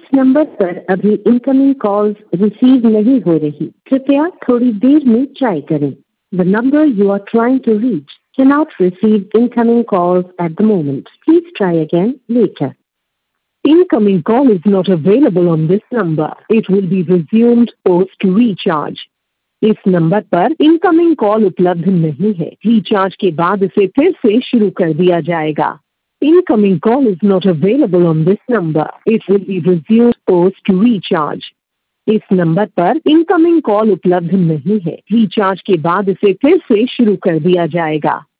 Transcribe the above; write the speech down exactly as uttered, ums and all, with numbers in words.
Number पर अभी incoming calls receive नहीं हो रही, कृपया थोड़ी देर में ट्राई करें। The number you are trying to reach cannot receive incoming calls at the moment. Please try again later. Incoming call is not available on this number. It will be resumed post recharge. इस number पर incoming call उपलब्ध नहीं है, recharge के बाद इसे फिर से शुरू कर दिया जाएगा। Incoming call is not available on this number. It will be resumed post recharge. इस नंबर पर इनकमिंग कॉल उपलब्ध नहीं है, रिचार्ज के बाद इसे फिर से शुरू कर दिया जाएगा।